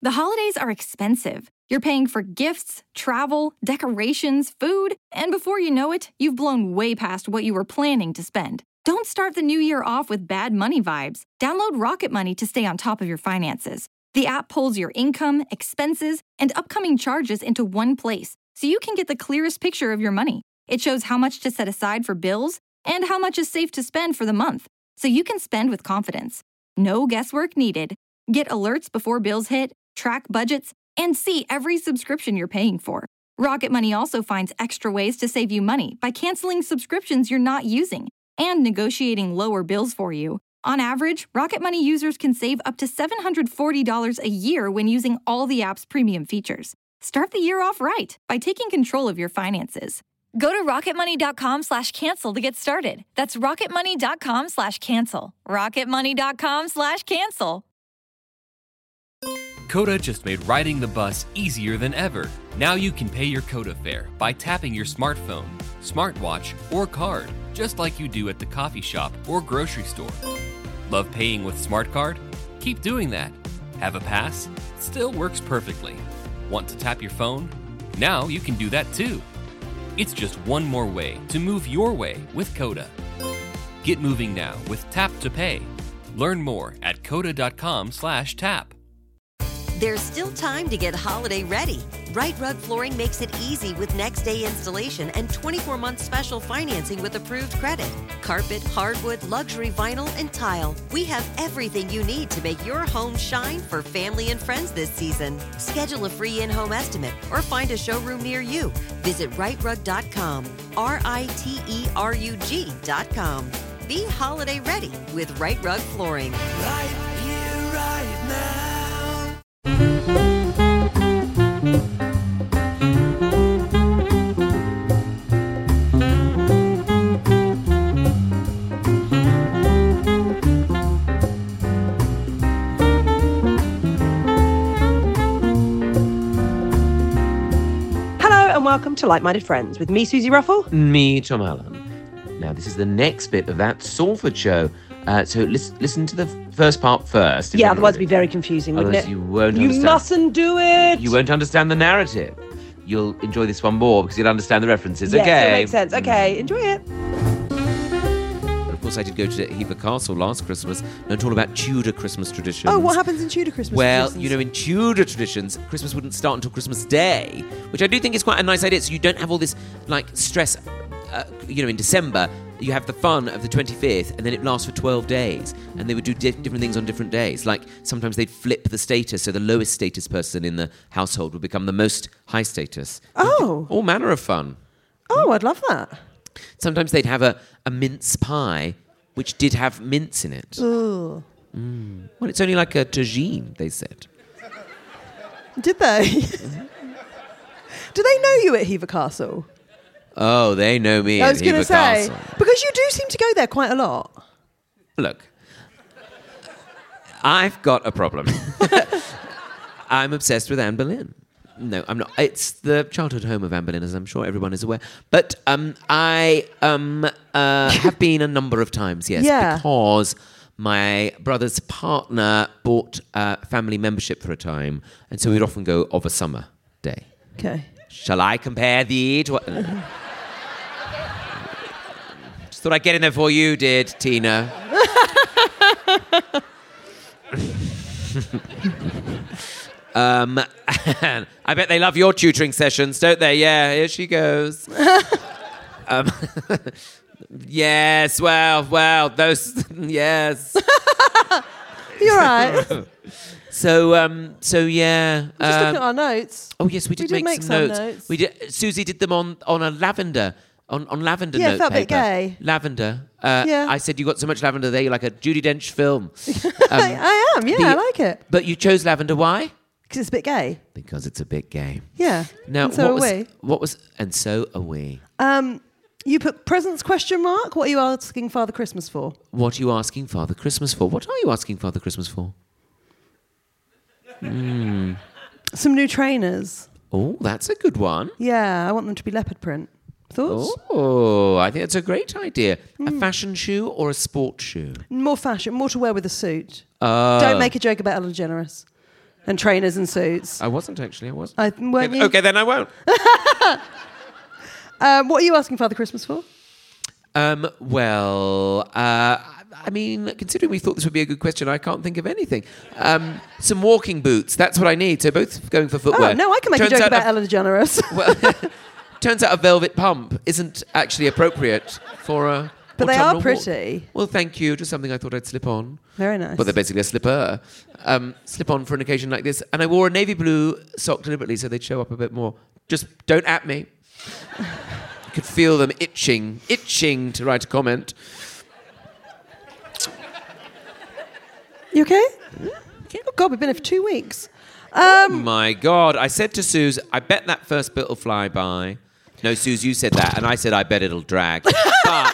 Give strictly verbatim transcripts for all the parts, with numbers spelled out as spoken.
The holidays are expensive. You're paying for gifts, travel, decorations, food, and before you know it, you've blown way past what you were planning to spend. Don't start the new year off with bad money vibes. Download Rocket Money to stay on top of your finances. The app pulls your income, expenses, and upcoming charges into one place, so you can get the clearest picture of your money. It shows how much to set aside for bills and how much is safe to spend for the month, so you can spend with confidence. No guesswork needed. Get alerts before bills hit, track budgets, and see every subscription you're paying for. Rocket Money also finds extra ways to save you money by canceling subscriptions you're not using and negotiating lower bills for you. On average, Rocket Money users can save up to seven hundred forty dollars a year when using all the app's premium features. Start the year off right by taking control of your finances. Go to rocketmoney.com slash cancel to get started. That's rocketmoney.com slash cancel. rocketmoney.com slash cancel. Coda just made riding the bus easier than ever. Now you can pay your Coda fare by tapping your smartphone, smartwatch, or card, just like you do at the coffee shop or grocery store. Love paying with Smart Card? Keep doing that. Have a pass? Still works perfectly. Want to tap your phone? Now you can do that too. It's just one more way to move your way with Coda. Get moving now with Tap to Pay. Learn more at coda.com slash tap. There's still time to get holiday ready. Right Rug Flooring makes it easy with next day installation and twenty-four month special financing with approved credit. Carpet, hardwood, luxury vinyl, and tile. We have everything you need to make your home shine for family and friends this season. Schedule a free in-home estimate or find a showroom near you. Visit right rug dot com, R I T E R U G dot com. Be holiday ready with Right Rug Flooring. Right here, right now. Welcome to Like-Minded Friends with me, Susie Ruffle. Me, Tom Allen. Now, this is the next bit of that Salford show. Uh, so listen, listen to the first part first. Yeah, otherwise it'd be very confusing, wouldn't otherwise it? You won't You understand. mustn't do it! You won't understand the narrative. You'll enjoy this one more because you'll understand the references. Yes, okay. it makes sense. Okay, enjoy it. Of course, I did go to Hever Castle last Christmas, learned all about Tudor Christmas traditions. Oh, what happens in Tudor Christmas Well, traditions? you know, in Tudor traditions, Christmas wouldn't start until Christmas Day, which I do think is quite a nice idea. So you don't have all this, like, stress. Uh, you know, in December, you have the fun of the twenty-fifth, and then it lasts for twelve days. And they would do di- different things on different days. Like, sometimes they'd flip the status, so the lowest status person in the household would become the most high status. Oh. All manner of fun. Oh, I'd love that. Sometimes they'd have a, a mince pie, which did have mince in it. Ooh. Mm. Well, it's only like a tagine, they said. Did they? Do they know you at Hever Castle? Oh, they know me I at was going Hever to say, Castle. because you do seem to go there quite a lot. Look, I've got a problem. I'm obsessed with Anne Boleyn. No, I'm not. It's the childhood home of Anne Boleyn, as I'm sure everyone is aware. But um, I um, uh, have been a number of times, yes, Yeah. because my brother's partner bought uh, family membership for a time, and so we'd often go of a summer day. Okay. Shall I compare thee to... What? Just thought I'd get in there before you did, Tina. um, I bet they love your tutoring sessions, don't they? Yeah, here she goes. um, yes, well, well, those... Yes. You're right. So, um, so yeah. Just um, looking at our notes. Oh yes, we did, We did make, make some, some notes. notes. We did. Susie did them on, on a lavender on, on lavender Yeah, it note felt a bit paper. gay. Lavender. Uh, Yeah. I said you got so much lavender there. You're like a Judi Dench film. Um, I, I am, yeah, the- I like it. But you chose lavender. Why? Because it's a bit gay. Because it's a bit gay. Yeah. Now, and so what are was we. what was and so are we. Um, you put presents question mark. What are you asking Father Christmas for? What are you asking Father Christmas for? What are you asking Father Christmas for? Mm. Some new trainers. Oh, that's a good one. Yeah, I want them to be leopard print. Thoughts? Oh, I think that's a great idea. Mm. A fashion shoe or a sport shoe? More fashion, more to wear with a suit. Oh. Don't make a joke about Ellen DeGeneres. And trainers and suits. I wasn't actually. I wasn't. I, weren't okay, you? okay, then I won't. Um, what are you asking Father Christmas for? Um, well, uh, I mean, considering we thought this would be a good question, I can't think of anything. Um, some walking boots. That's what I need. So both going for footwear. Oh, no, I can make Turns a joke out about a- Ellen DeGeneres. Well, turns out a velvet pump isn't actually appropriate for a. But they are autumnal pretty. Walk. Well, thank you. Just something I thought I'd slip on. Very nice. Well, they're basically a slipper. Um, slip on for an occasion like this. And I wore a navy blue sock deliberately so they'd show up a bit more. Just don't at me. I could feel them itching, itching to write a comment. You okay? Oh, God, we've been here for two weeks. Oh Um, my God. I said to Suze, I bet that first bit will fly by. No, Suze, you said that. And I said, I bet it'll drag. But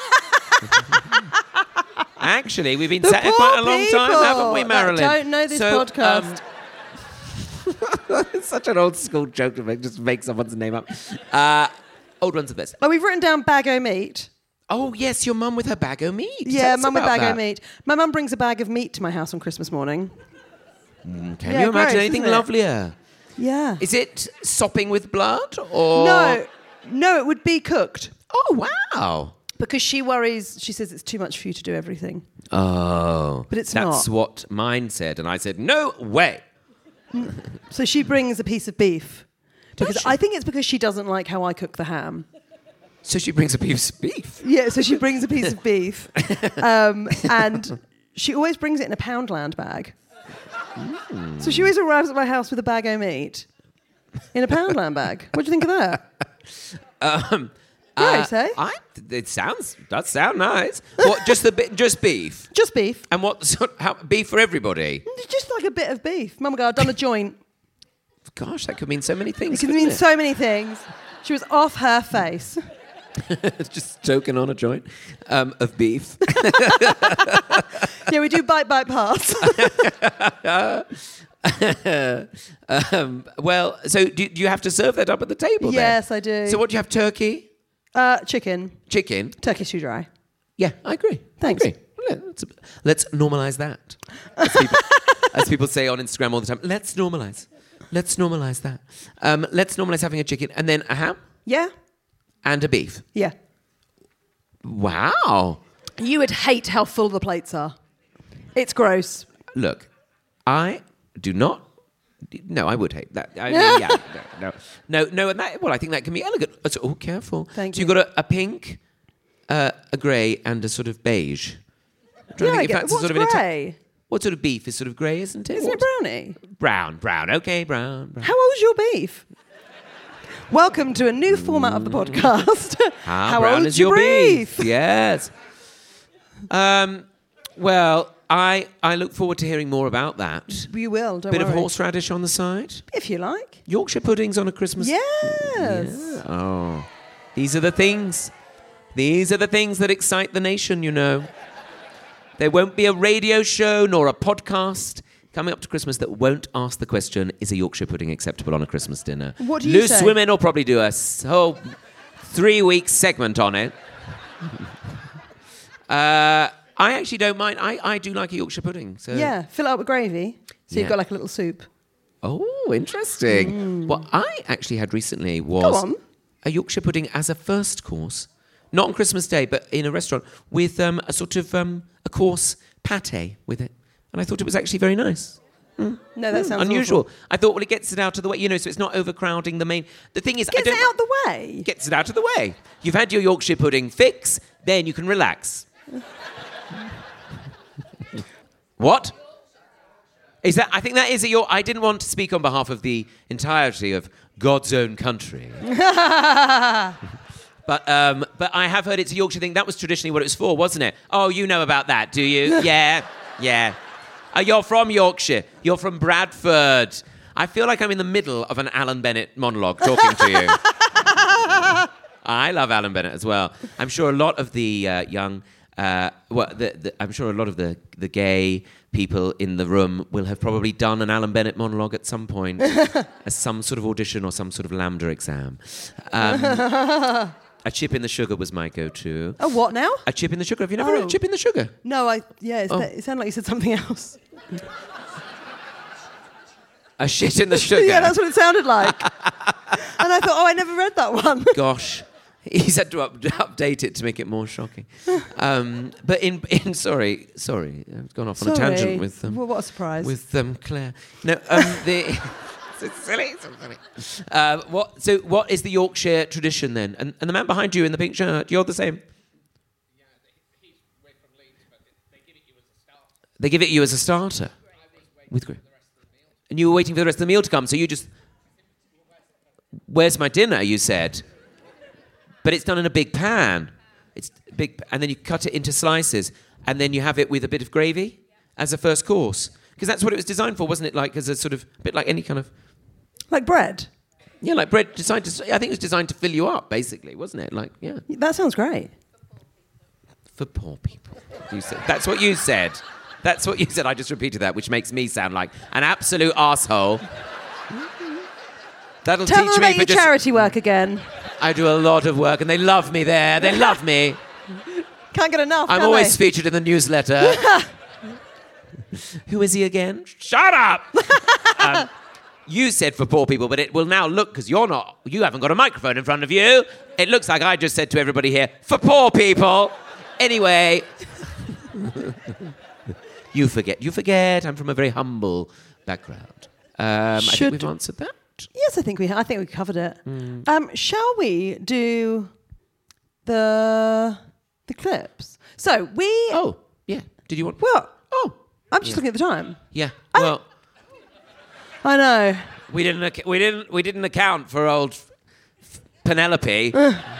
actually, we've been The sat here poor quite a long time, people haven't we, that Marilyn? don't know this podcast. Um, it's such an old school joke to make, just make someone's name up. Uh, old ones are best. oh, we've written down bag o' meat. Oh, yes, your mum with her bag o' meat. Yeah, Tell us mum with about bag o' that. meat. My mum brings a bag of meat to my house on Christmas morning. Can Yeah, you imagine gross, anything isn't it? lovelier? Yeah. Is it sopping with blood or No, no, it would be cooked Oh wow! because she worries. She says it's too much for you to do everything. Oh, But it's that's not. what mine said, and I said no way. So she brings a piece of beef. Because she? I think it's because she doesn't like how I cook the ham. So she brings a piece of beef. Yeah, so she brings a piece of beef. Um, and she always brings it in a Poundland bag. Mm. So she always arrives at my house with a bag o' meat in a Poundland bag. What do you think of that? Um, Gross, uh, eh? I, it sounds does sound nice. What? Just the bi- just beef, Just beef. and what? Sort how, beef for everybody? Just like a bit of beef. Mum go, I've done a joint. Gosh, that could mean so many It things. can couldn't mean it? so many things. She was off her face. just choking on a joint um, of beef. Yeah, we do bite, bite, pass. um, well, so do, do you have to serve that up at the table? Yes, then? I do. So what do you have? Turkey, Uh, chicken. chicken. Turkey too dry. Yeah, I agree. Thanks. I agree. Well, Let's, let's normalize that. As people, as people say on Instagram all the time. Let's normalize. Let's normalize that. Um, let's normalize having a chicken and then a ham Yeah? and a beef. Yeah. Wow. You would hate how full the plates are. It's gross. Look, I do not. No, I would hate that. I mean, yeah, no, no, no, no. And that, well, I think that can be elegant. Oh, so- oh, careful. Thank so you. you've got a, a pink, uh, a grey, and a sort of beige. I'm trying to Yeah, I think if get that's it. a sort What's of an Ita- grey? what sort of beef is sort of grey, isn't it? Isn't What- it brownie? Brown, brown. Okay, brown. brown. How old's your beef? Welcome to a new format of the podcast. How, brown is your beef? Yes. Um. Well, I I look forward to hearing more about that. You will, don't Bit worry. of horseradish on the side. If you like. Yorkshire puddings on a Christmas. Yes. Yeah. Oh, these are the things. These are the things that excite the nation. You know. There won't be a radio show nor a podcast coming up to Christmas that won't ask the question: is a Yorkshire pudding acceptable on a Christmas dinner? What do you Loose say? Women will probably do a whole three-week segment on it. uh, I actually don't mind. I, I do like a Yorkshire pudding. So. Yeah, fill it up with gravy. So Yeah. you've got like a little soup. Oh, interesting. What I actually had recently was Go on. a Yorkshire pudding as a first course, not on Christmas Day, but in a restaurant with um, a sort of um, a course pate with it, and I thought it was actually very nice. No, that sounds Unusual. awful. I thought, well, it gets it out of the way, you know, so it's not overcrowding the main. The thing is, I Gets don't it out the way. gets it out of the way. You've had your Yorkshire pudding fix, then you can relax. What? Is that? I think that is a your. I didn't want to speak on behalf of the entirety of God's own country. But um, but I have heard it's a Yorkshire thing. That was traditionally what it was for, wasn't it? Oh, you know about that, do you? Yeah, yeah. Uh, you're from Yorkshire. You're from Bradford. I feel like I'm in the middle of an Alan Bennett monologue talking to you. I love Alan Bennett as well. I'm sure a lot of the uh, young, uh, well, the, the, I'm sure a lot of the, the gay people in the room will have probably done an Alan Bennett monologue at some point as some sort of audition or some sort of Lambda exam. Um, a chip in the sugar was my go-to. Oh, what now? A chip in the sugar. Have you never Oh. heard a chip in the sugar? No, I. Yeah, it's Oh. it sounded like you said something else. A shit in the sugar. Yeah, that's what it sounded like. And I thought, oh, I never read that one. Gosh. He's had to up, update it to make it more shocking. Um, but in, in sorry, sorry, I've gone off Sorry. on a tangent with um, Well, what a surprise. with um, Claire. No, um, the so silly, so silly. Uh, what? So, what is the Yorkshire tradition then? And, and the man behind you in the pink shirt, you're the same. Yeah, he's way from Leeds, but they give it you as a starter. They give it you as a starter. With gra- and you were waiting for the rest of the meal to come, so you just. Where's my dinner? You said. But it's done in a big pan. It's big, and then you cut it into slices, and then you have it with a bit of gravy as a first course. Because that's what it was designed for, wasn't it? Like as a sort of a bit like any kind of Like bread. yeah, like bread designed to. I think it was designed to fill you up, basically, wasn't it? Like yeah, That sounds great. for poor people. You said that's what you said. That's what you said. I just repeated that, which makes me sound like an absolute arsehole. That'll Tell teach them me about for your just. charity work again. I do a lot of work, and they love me there. They love me. Can't get enough, I'm can always they? featured in the newsletter. Who is he again? Shut up! um, you said for poor people, but it will now look, because you're not, you haven't got a microphone in front of you. It looks like I just said to everybody here, for poor people. Anyway. you forget, you forget. I'm from a very humble background. Um, I think Should- we've answered that. Yes, I think we. I think we covered it. Mm. Um, shall we do the the clips? So we. Oh, yeah. Did you want... Well, Oh. I'm just Yeah. looking at the time. Yeah. I- Well... I know. We didn't. ac- We didn't. We didn't account for old F- Penelope.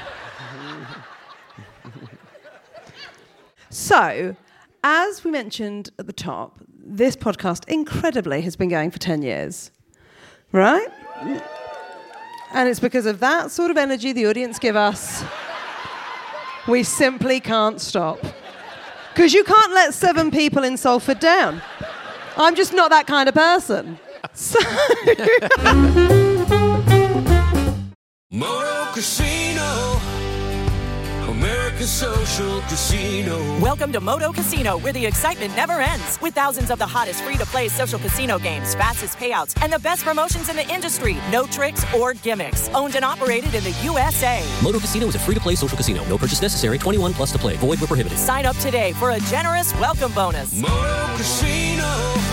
So, as we mentioned at the top, this podcast incredibly has been going for ten years, right? And it's because of that sort of energy the audience give us. We simply can't stop. Because you can't let seven people in Salford down. I'm just not that kind of person. So Moto Casino, America's social casino. Welcome to Moto Casino, where the excitement never ends. With thousands of the hottest free-to-play social casino games, fastest payouts, and the best promotions in the industry. No tricks or gimmicks. Owned and operated in the U S A. Moto Casino is a free-to-play social casino. No purchase necessary. twenty-one plus to play. Void where prohibited. Sign up today for a generous welcome bonus. Moto Casino,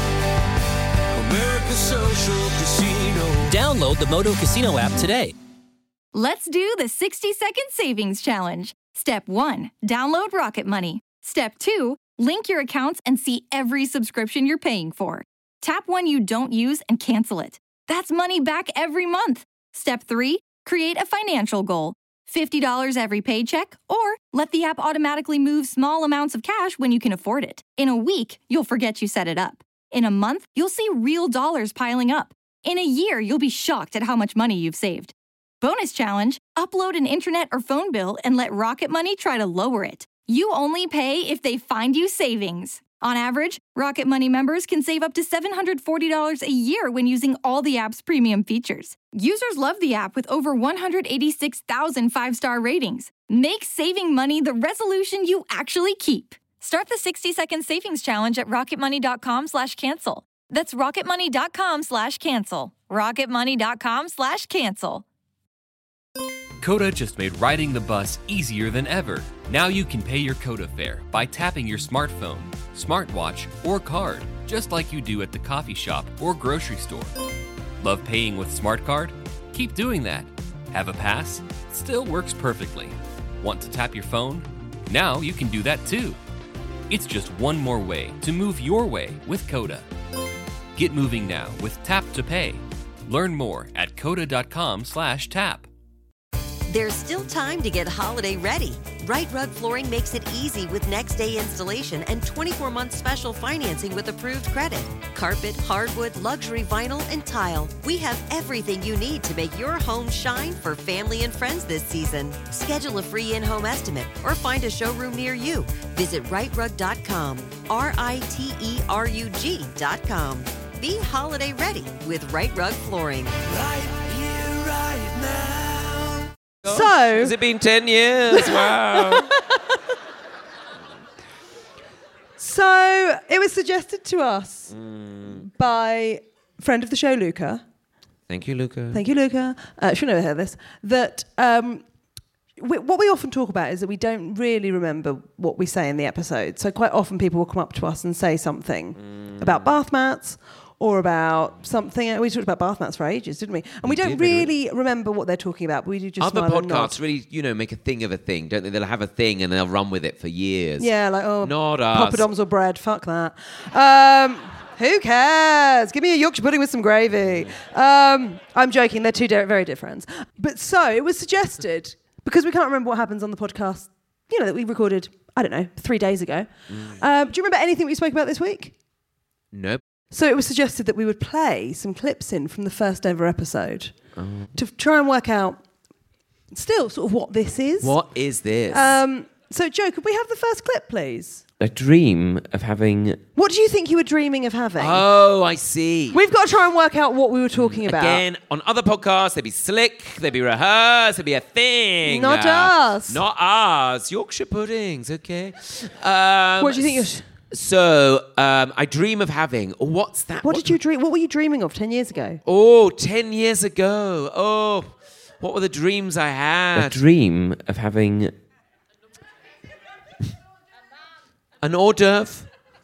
America's social casino. Download the Moto Casino app today. Let's do the sixty second savings challenge. Step one, download Rocket Money. Step two, link your accounts and see every subscription you're paying for. Tap one you don't use and cancel it. That's money back every month. Step three, create a financial goal. fifty dollars every paycheck, or let the app automatically move small amounts of cash when you can afford it. In a week, you'll forget you set it up. In a month, you'll see real dollars piling up. In a year, you'll be shocked at how much money you've saved. Bonus challenge, upload an internet or phone bill and let Rocket Money try to lower it. You only pay if they find you savings. On average, Rocket Money members can save up to seven hundred forty dollars a year when using all the app's premium features. Users love the app with over one hundred eighty-six thousand five-star ratings. Make saving money the resolution you actually keep. Start the sixty second savings challenge at rocketmoney.com slash cancel. That's rocketmoney.com slash cancel. rocketmoney.com slash cancel. Coda just made riding the bus easier than ever. Now you can pay your Coda fare by tapping your smartphone, smartwatch, or card, just like you do at the coffee shop or grocery store. Love paying with Smart Card? Keep doing that. Have a pass? Still works perfectly. Want to tap your phone? Now you can do that too. It's just one more way to move your way with Coda. Get moving now with Tap to Pay. Learn more at coda.com slash tap. There's still time to get holiday ready. Right Rug Flooring makes it easy with next day installation and twenty-four month special financing with approved credit. Carpet, hardwood, luxury vinyl, and tile. We have everything you need to make your home shine for family and friends this season. Schedule a free in-home estimate or find a showroom near you. Visit right rug dot com, R I T E R U G dot com. Be holiday ready with Right Rug Flooring. Right here, right now. So, Has it been ten years? Wow. so it was suggested to us by friend of the show, Luca. Thank you, Luca. Thank you, Luca. Uh, she'll never hear this. That um, we, what we often talk about is that we don't really remember what we say in the episode. So quite often people will come up to us and say something mm. about bath mats or about something. We talked about bath mats for ages, didn't we? And we, we don't really re- remember what they're talking about, but we do just Other smile and nod. podcasts really, you know, make a thing of a thing, don't they? They'll have a thing and they'll run with it for years. Yeah, like, oh, Not us. poppadoms or bread, fuck that. Um, who cares? Give me a Yorkshire pudding with some gravy. Um, I'm joking, they're two di- very dear friends. But so, it was suggested, because we can't remember what happens on the podcast, you know, that we recorded, I don't know, three days ago. Mm. Um, do you remember anything we spoke about this week? Nope. So it was suggested that we would play some clips in from the first ever episode oh. to try and work out still sort of what this is. What is this? Um, so, Joe, could we have the first clip, please? A dream of having... What do you think you were dreaming of having? Oh, I see. We've got to try and work out what we were talking about. Again, on other podcasts, they'd be slick, they'd be rehearsed, there'd be a thing. Not uh, us. Not us. Yorkshire puddings, okay. Um, what do you think you're... So, um, I dream of having... What's that? What, what did you dream? What were you dreaming of ten years ago? Oh, ten years ago. Oh, what were the dreams I had? A dream of having... An hors d'oeuvre.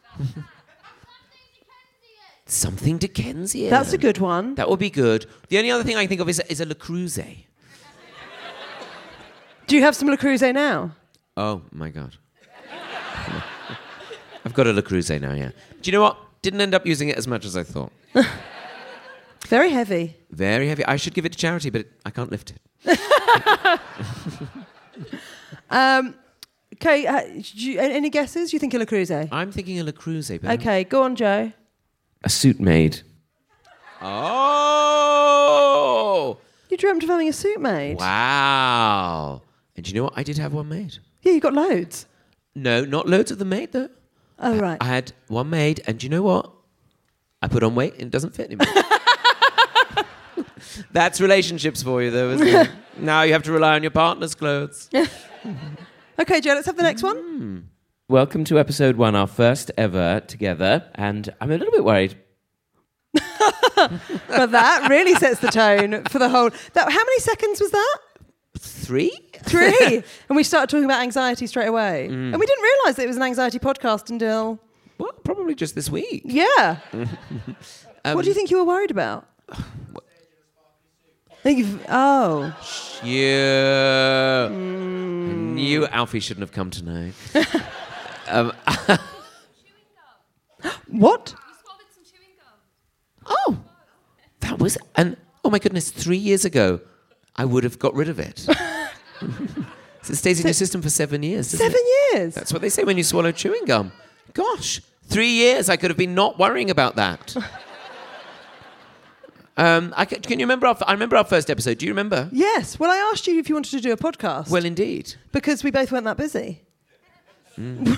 Something Dickensian. That's a good one. That would be good. The only other thing I can think of is, is a Le Creuset. Do you have some Le Creuset now? Oh, my God. I've got a Le Creuset now, yeah. Do you know what? Didn't end up using it as much as I thought. Very heavy. Very heavy. I should give it to charity, but it, I can't lift it. um, okay, uh, you, any guesses? You think a Le Creuset? I'm thinking a Le Creuset. But okay, go on, Joe. A suit made. Oh! You dreamt of having a suit made? Wow. And do you know what? I did have one made. Yeah, you got loads. No, not loads of them made, though. Oh, right. I, I had one made, and do you know what? I put on weight, and it doesn't fit anymore. That's relationships for you, though, isn't it? Now you have to rely on your partner's clothes. Okay, Joe, let's have the next one. Mm. Welcome to episode one, our first ever together, and I'm a little bit worried. But that really sets the tone for the whole... That, how many seconds was that? Three? Three. And we started talking about anxiety straight away. Mm. And we didn't realise that it was an anxiety podcast until... Well, probably just this week. Yeah. um, what do you think you were worried about? Think you've, oh. Yeah. Mm. I knew Alfie shouldn't have come tonight. um, what? Oh. That was... And, oh my goodness, three years ago, I would have got rid of it. So it stays in so, your system for seven years. Seven it? years? That's what they say when you swallow chewing gum. Gosh, three years I could have been not worrying about that. um, I can, can you remember our, I remember our first episode. Do you remember? Yes. Well, I asked you if you wanted to do a podcast. Well, indeed. Because we both weren't that busy. Mm.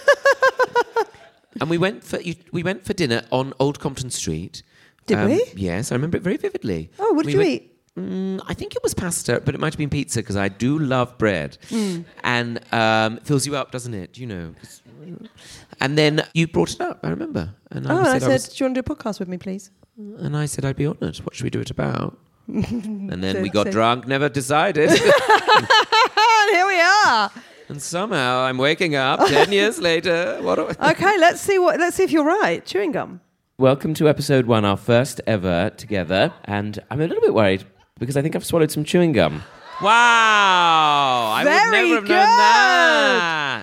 And we went for you, we went for dinner on Old Compton Street. Did um, we? Yes, I remember it very vividly. Oh, what did we you went, eat? Mm, I think it was pasta, but it might have been pizza because I do love bread. Mm. And um, it fills you up, doesn't it? You know. And then you brought it up, I remember. And I oh, and I said, said, I was, do you want to do a podcast with me, please? And I said, I'd be honoured. What should we do it about? And then so, we got so. drunk, never decided. And here we are. And somehow I'm waking up ten years later. What do I- Okay, let's see what. Let's see if you're right. Chewing gum. Welcome to episode one, our first ever together, and I'm a little bit worried because I think I've swallowed some chewing gum. Wow! I Very would never have good. known that.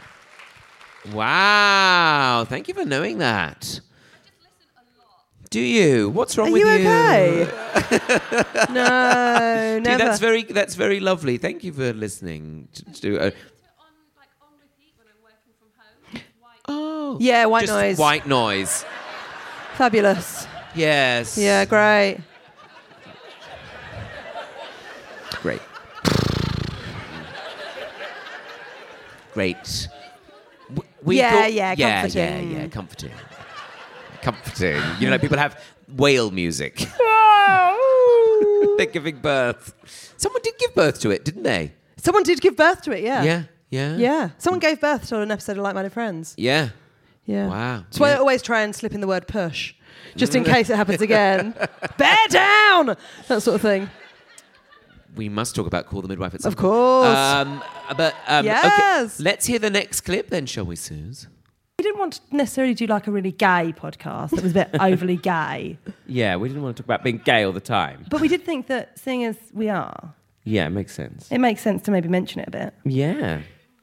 Wow! Thank you for knowing that. Do you? What's wrong Are with you you? okay? No, Dude, never. that's very that's very lovely. Thank you for listening. To, to, uh, oh, Yeah, white just noise. White noise. Fabulous. Yes. Yeah, great. Great. Great. W- We Yeah, thought- yeah, yeah, comforting. yeah, yeah, comforting. Comforting. You know, like people have whale music. They're giving birth. Someone did give birth to it, didn't they? Someone did give birth to it, yeah. Yeah, yeah. Yeah. Someone gave birth to an episode of Like Minded Friends. Yeah. Yeah. Wow. That's why Yeah. I always try and slip in the word push. just in case it happens again. Bear down! That sort of thing. We must talk about Call the Midwife at some Of point. course. Um, but, um, Yes. okay, let's hear the next clip then, shall we, Suze? We didn't want to necessarily do like a really gay podcast that was a bit overly gay. Yeah, we didn't want to talk about being gay all the time. But we did think that seeing as we are, Yeah, it makes sense. it makes sense to maybe mention it a bit. Yeah.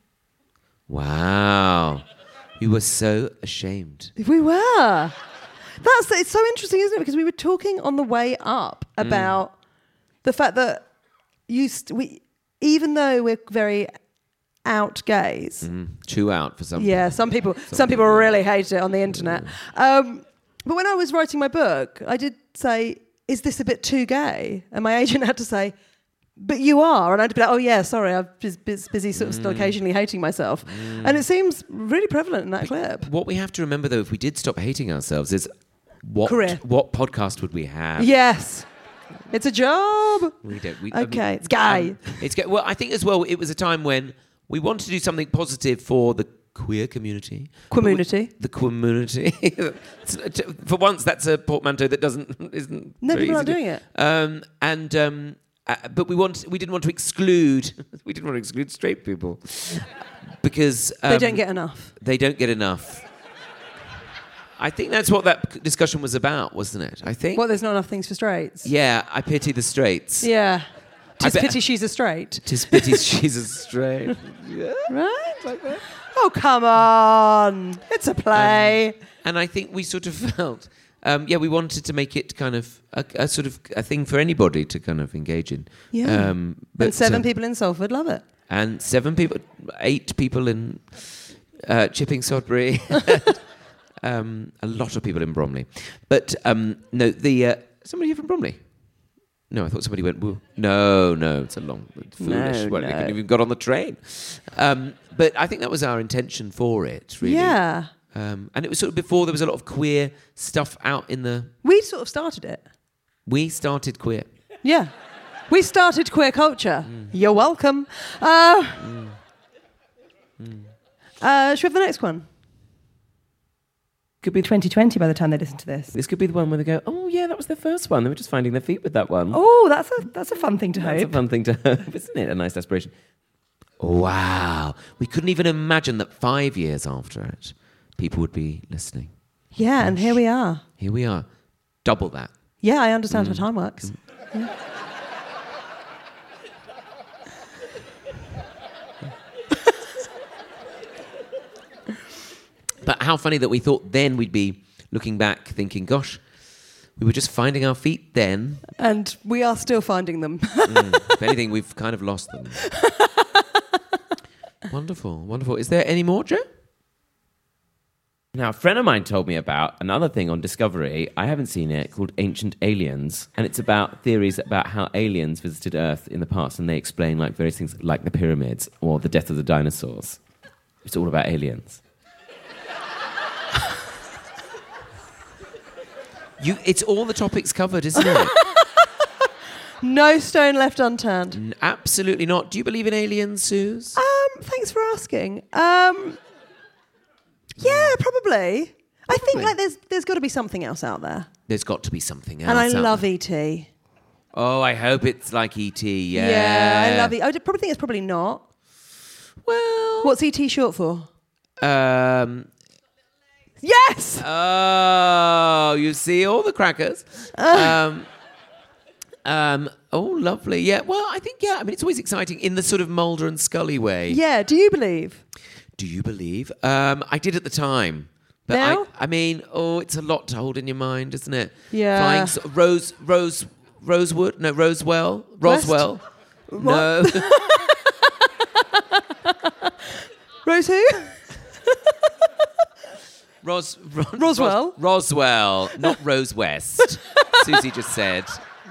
Wow. We were so ashamed. We were. That's it's so interesting, isn't it? Because we were talking on the way up about the fact that you st- we, even though we're very out gays, Mm. Chew out for some yeah, some people some people really hate it on the internet. Um, but when I was writing my book, I did say, "Is this a bit too gay?" And my agent had to say, "But you are," and I'd be like, "Oh yeah, sorry, I'm just bus- busy sort of still occasionally hating myself," and it seems really prevalent in that clip. What we have to remember, though, if we did stop hating ourselves, is what Career. what podcast would we have? Yes, it's a job. We don't. We, Okay, it's gay. Um, it's gay. Well, I think as well, it was a time when we wanted to do something positive for the queer community. Community. The community. For once, that's a portmanteau that doesn't isn't. No, very people easy aren't to- doing it. Um, and um, uh, but we want we didn't want to exclude we didn't want to exclude straight people because um, They don't get enough. They don't get enough. I think that's what that discussion was about, wasn't it? I think. What, there's not enough things for straights? Yeah, I pity the straights. Yeah. I Tis bet- pity she's a straight. Tis pity she's a straight. Right? Like that? Oh, come on. It's a play. And I think we sort of felt, um, yeah, we wanted to make it kind of a, a sort of a thing for anybody to kind of engage in. Yeah. Um, but, and seven um, people in Salford love it. And seven people, eight people in uh, Chipping Sodbury. um, a lot of people in Bromley. But um, no, the uh, somebody here from Bromley. No, I thought somebody went, woo. No, no, it's a long, it's foolish. No, well, they no. couldn't even got on the train. Um, but I think that was our intention for it, really. Yeah. Um, and it was sort of before there was a lot of queer stuff out in the... We sort of started it. We started queer. Yeah. We started queer culture. Mm. You're welcome. Uh, uh, should we have the next one? Could be twenty twenty by the time they listen to this. This could be the one where they go, oh, yeah, that was their first one. They were just finding their feet with that one. Oh, that's a that's a fun thing to That's a hope. fun thing to hope, isn't it? A nice aspiration. Wow. We couldn't even imagine that five years after it, people would be listening. Yeah, and here we are. Here we are. Double that. Yeah, I understand Mm. how time works. Yeah. But how funny that we thought then we'd be looking back thinking, gosh, we were just finding our feet then. And we are still finding them. Mm. If anything, we've kind of lost them. Wonderful, wonderful. Is there any more, Joe? Now, a friend of mine told me about another thing on Discovery. I haven't seen it, called Ancient Aliens. And it's about theories about how aliens visited Earth in the past. And they explain like various things like the pyramids or the death of the dinosaurs. It's all about aliens. You, it's all the topics covered, isn't it? No stone left unturned. N- Absolutely not. Do you believe in aliens, Suze? Um, thanks for asking. Um, yeah, probably. I think Probably. like there's there's got to be something else out there. There's got to be something else. And I out love there. E T. Oh, I hope it's like E T. Yeah, Yeah, I love it. I would probably think it's probably not. Well, What's E T short for? um, Yes! oh, you see all the crackers. Um, um, oh, lovely. Yeah. Well, I think yeah. I mean, it's always exciting in the sort of Mulder and Scully way. Yeah, do you believe? Do you believe? Um, I did at the time. But Now? I, I mean, oh, it's a lot to hold in your mind, isn't it? Yeah. Flying so- Rose, Rose, Rosewood? No, Rosewell? West? Roswell? No. Rose who? Ros, Ro- Roswell? Ros- Roswell, not Rose West. Susie just said.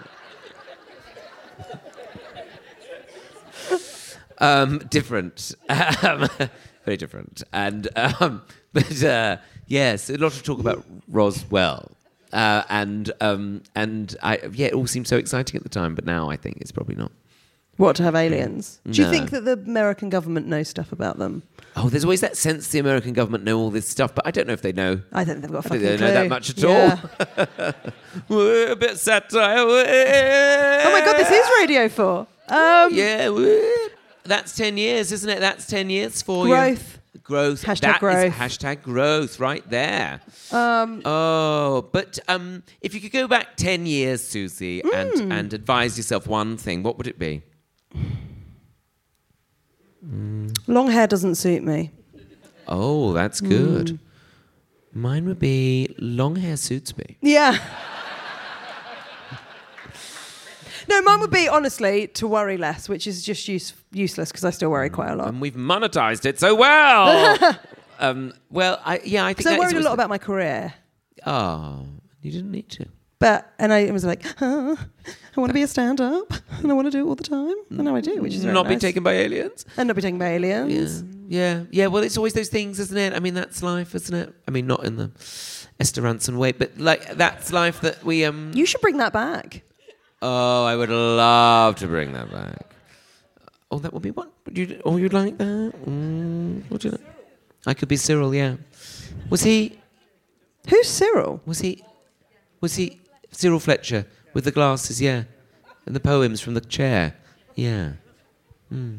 Um, different. Um, very different. And, um, but, uh, yes, a lot of talk about Roswell. Uh, and, um, and I, yeah, it all seemed so exciting at the time, but now I think it's probably not. What, to have aliens? Do you No. think that the American government knows stuff about them? Oh, there's always that sense the American government know all this stuff, but I don't know if they know. I don't think they've got a I fucking think they know clue. that much at Yeah. all. A bit satire. Oh my God, this is Radio four. Um, Yeah, woo. That's ten years, isn't it? That's ten years for you. Growth. Growth. Hashtag That is growth. hashtag growth right there. Um, Oh, but um, if you could go back ten years, Susie, Mm. and, and advise yourself one thing, what would it be? long hair doesn't suit me. Oh, that's good. Mine would be long hair suits me. Yeah. No, mine would be, honestly, to worry less, which is just use- useless because I still worry quite a lot. And we've monetized it so well. um, well, I, yeah, I think So I that is worried a always lot the- about my career. Oh, you didn't need to. But, and I was like, huh, I want to be a stand-up, and I want to do it all the time. And now I do, which is very Not be nice. taken by aliens. And not be taken by aliens. Yeah, yeah, yeah. Well, it's always those things, isn't it? I mean, that's life, isn't it? I mean, not in the Esther Ranson way, but like that's life that we um. You should bring that back. Oh, I would love to bring that back. Oh, that would be what? Would you? Oh, you'd like that? Mm, would you? I could be Cyril. Yeah. Was he? Who's Cyril? Was he? Was he Cyril Fletcher with the glasses? Yeah, and the poems from the chair. Yeah. Hmm.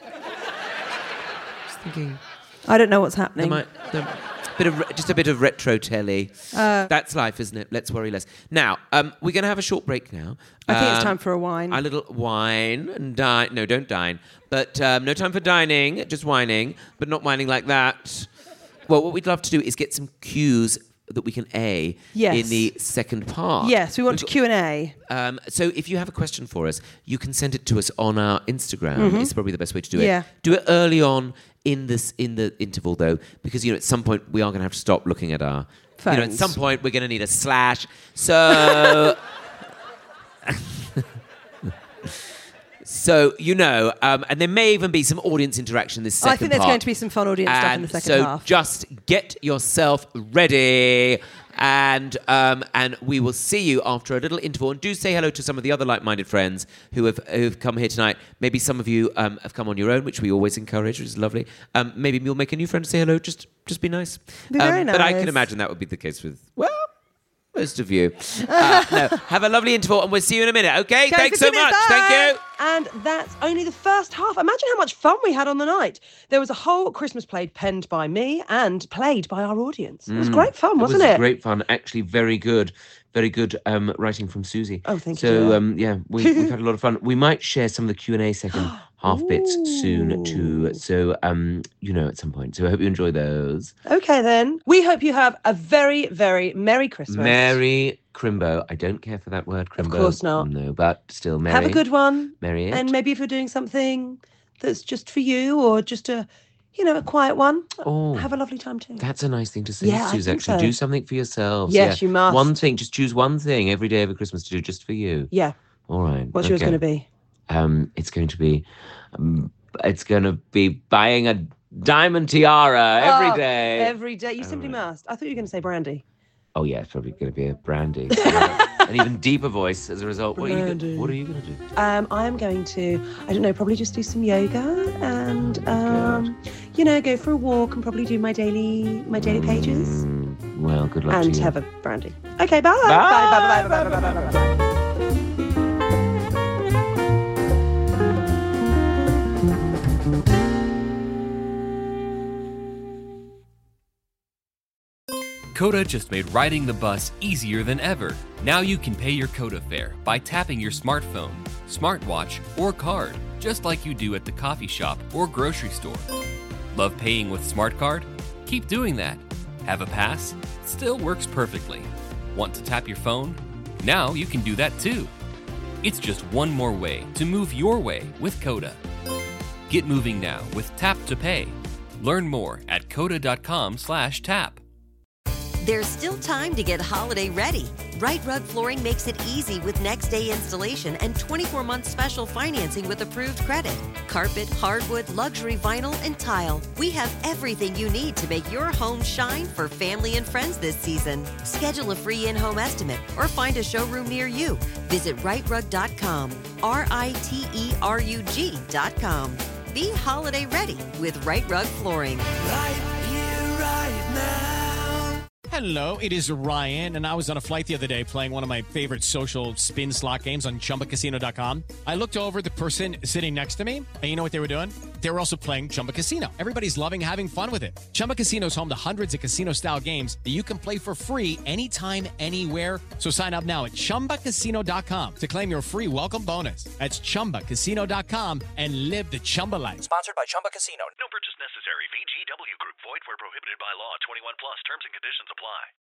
Just thinking. I don't know what's There happening. might, there, bit of re- just a bit of retro telly. Uh, That's life, isn't it? Let's worry less. Now, um, we're going to have a short break now. I think it's Um, time for a wine. A little wine and dine. No, don't dine. But um, no time for dining, just whining, but not whining like that. Well, what we'd love to do is get some cues that we can A Yes. in the second part. Yes, we want We've to Q and A. um, so if you have a question for us, you can send it to us on our Instagram. It's probably the best way to do it. Mm-hmm. Yeah. Do it early on in this in the interval though, because you know at some point we are going to have to stop looking at our. You know, at Phones. some point we're going to need a slash. So. So, you know, um, and there may even be some audience interaction this second I think there's part. going to be some fun audience stuff in the And second so half. just get yourself ready. And um, and we will see you after a little interval. And do say hello to some of the other like-minded friends who have who've come here tonight. Maybe some of you um, have come on your own, which we always encourage, which is lovely. Um, maybe you'll make a new friend to say hello. Just just be nice. Be very Um, But I nice. can imagine that would be the case with, well, most of you. Uh, no, have a lovely interval and we'll see you in a minute, okay? Okay, Thanks for so goodness, much. Thank bye. you. And that's only the first half. Imagine how much fun we had on the night. There was a whole Christmas play penned by me and played by our audience. It was great fun, wasn't it? It was great fun. Actually, very good. Very good um, writing from Susie. Oh, thank you, So, dear. um, yeah, we, we've had a lot of fun. We might share some of the Q and A second half bits soon too. So, um, you know, at some point. So I hope you enjoy those. Okay, then. We hope you have a very, very Merry Christmas. Merry Crimbo. I don't care for that word, Crimbo. course not. No, but still Merry. Have a good one. Merry it. And maybe if you're doing something that's just for you or just a, you know, a quiet one, Oh. have a lovely time too. That's a nice thing to say, Yeah, I Suze, think actually. so. Do something for yourselves. Yes, you must. One thing. Just choose one thing every day over Christmas to do just for you. Yeah. All right. What's yours okay. going to be? Um, it's going to be, um, it's going to be buying a diamond tiara every Oh, day. Every day. You simply right. must. I thought you were going to say brandy. oh yeah, it's probably going to be a brandy. An even deeper voice as a result. What are you? Brandy. Gonna, what are you going to do? Um, I am going to, I don't know, probably just do some yoga and, um, you know, go for a walk and probably do my daily, my daily pages Mm, well, good luck and to you. have a brandy. Okay, bye. Bye. Bye. Bye. Bye. Bye. Bye. Bye. Bye. Bye. Coda just made riding the bus easier than ever. Now you can pay your Coda fare by tapping your smartphone, smartwatch, or card, just like you do at the coffee shop or grocery store. Love paying with Smart Card? Keep doing that. Have a pass? Still works perfectly. Want to tap your phone? Now you can do that too. It's just one more way to move your way with Coda. Get moving now with Tap to Pay. Learn more at coda dot com slash tap. There's still time to get holiday ready. Right Rug Flooring makes it easy with next day installation and twenty-four month special financing with approved credit. Carpet, hardwood, luxury vinyl, and tile. We have everything you need to make your home shine for family and friends this season. Schedule a free in-home estimate or find a showroom near you. Visit right rug dot com. R I T E R U G dot com. Be holiday ready with Right Rug Flooring. Right here, right now. Hello, it is Ryan, and I was on a flight the other day playing one of my favorite social spin slot games on Chumba Casino dot com. I looked over at the person sitting next to me, and you know what they were doing? They were also playing Chumba Casino. Everybody's loving having fun with it. Chumba Casino is home to hundreds of casino-style games that you can play for free anytime, anywhere. So sign up now at Chumba Casino dot com to claim your free welcome bonus. That's Chumba Casino dot com and live the Chumba life. Sponsored by Chumba Casino. No purchase necessary. V G W Group. Void where prohibited by law. twenty-one plus. Terms and conditions apply.